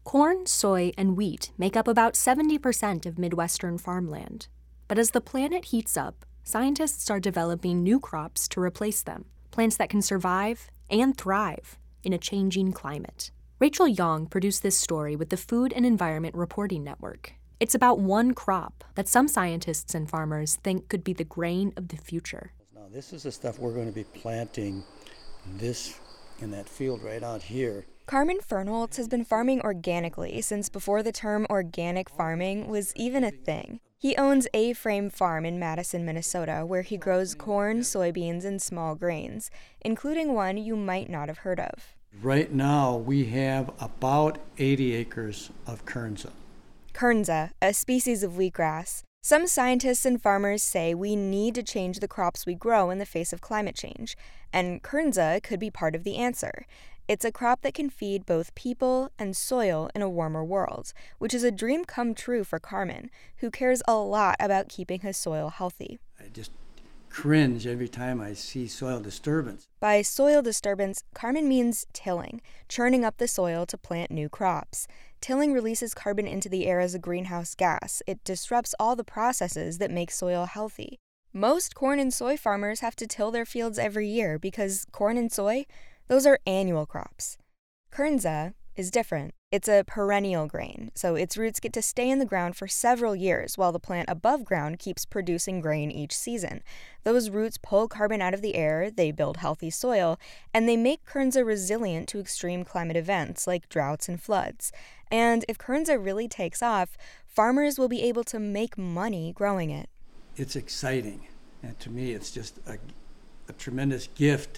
Corn, soy, and wheat make up about 70% of Midwestern farmland. But as the planet heats up, scientists are developing new crops to replace them, plants that can survive and thrive in a changing climate. Rachel Young produced this story with the Food and Environment Reporting Network. It's about one crop that some scientists and farmers think could be the grain of the future. Now, this is the stuff we're going to be planting in that field right out here. Carmen Fernholz has been farming organically since before the term organic farming was even a thing. He owns A-Frame Farm in Madison, Minnesota, where he grows corn, soybeans, and small grains, including one you might not have heard of. Right now, we have about 80 acres of kernza. Kernza, a species of wheatgrass. Some scientists and farmers say we need to change the crops we grow in the face of climate change, and kernza could be part of the answer. It's a crop that can feed both people and soil in a warmer world, which is a dream come true for Carmen, who cares a lot about keeping his soil healthy. I just cringe every time I see soil disturbance. By soil disturbance, Carmen means tilling, churning up the soil to plant new crops. Tilling releases carbon into the air as a greenhouse gas. It disrupts all the processes that make soil healthy. Most corn and soy farmers have to till their fields every year because corn and soy, those are annual crops. Kernza is different. It's a perennial grain, so its roots get to stay in the ground for several years while the plant above ground keeps producing grain each season. Those roots pull carbon out of the air, they build healthy soil, and they make kernza resilient to extreme climate events like droughts and floods. And if kernza really takes off, farmers will be able to make money growing it. It's exciting, and to me it's just a tremendous gift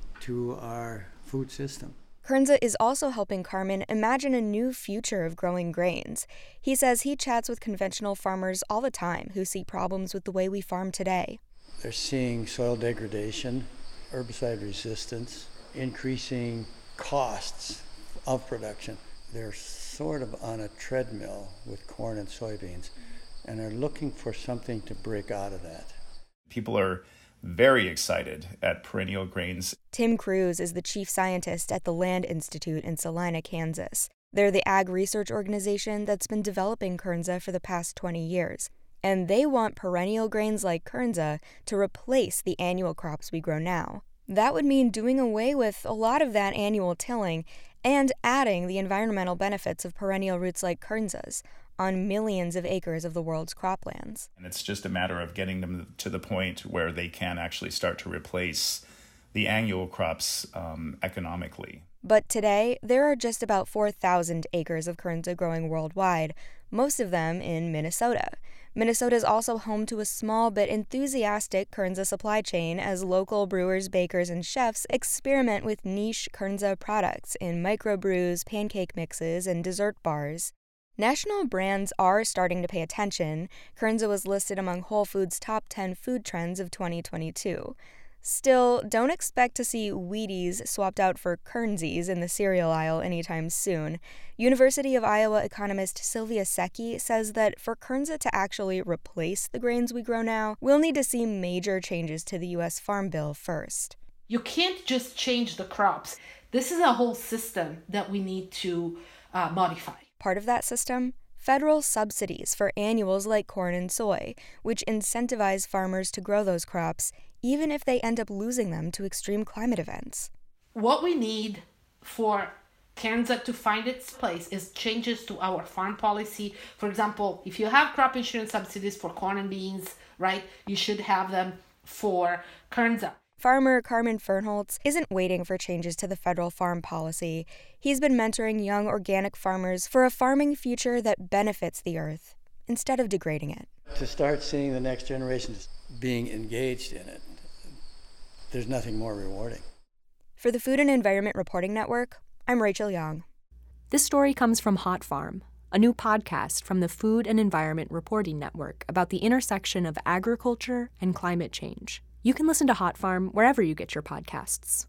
to our food system. Kernza is also helping Carmen imagine a new future of growing grains. He says he chats with conventional farmers all the time who see problems with the way we farm today. They're seeing soil degradation, herbicide resistance, increasing costs of production. They're sort of on a treadmill with corn and soybeans, and are looking for something to break out of that. People are very excited at perennial grains. Tim Cruz is the chief scientist at the Land Institute in Salina, Kansas. They're the ag research organization that's been developing kernza for the past 20 years. And they want perennial grains like kernza to replace the annual crops we grow now. That would mean doing away with a lot of that annual tilling and adding the environmental benefits of perennial roots like kernza's on millions of acres of the world's croplands. And it's just a matter of getting them to the point where they can actually start to replace the annual crops economically. But today, there are just about 4,000 acres of kernza growing worldwide, most of them in Minnesota. Minnesota is also home to a small but enthusiastic kernza supply chain as local brewers, bakers, and chefs experiment with niche kernza products in microbrews, pancake mixes, and dessert bars. National brands are starting to pay attention. Kernza was listed among Whole Foods' top 10 food trends of 2022. Still, don't expect to see Wheaties swapped out for Kernzies in the cereal aisle anytime soon. University of Iowa economist Sylvia Secchi says that for kernza to actually replace the grains we grow now, we'll need to see major changes to the U.S. Farm Bill first. You can't just change the crops. This is a whole system that we need to modify. Part of that system? Federal subsidies for annuals like corn and soy, which incentivize farmers to grow those crops, even if they end up losing them to extreme climate events. What we need for kernza to find its place is changes to our farm policy. For example, if you have crop insurance subsidies for corn and beans, right, you should have them for kernza. Farmer Carmen Fernholz isn't waiting for changes to the federal farm policy. He's been mentoring young organic farmers for a farming future that benefits the earth instead of degrading it. To start seeing the next generation being engaged in it, there's nothing more rewarding. For the Food and Environment Reporting Network, I'm Rachel Young. This story comes from Hot Farm, a new podcast from the Food and Environment Reporting Network about the intersection of agriculture and climate change. You can listen to Hot Farm wherever you get your podcasts.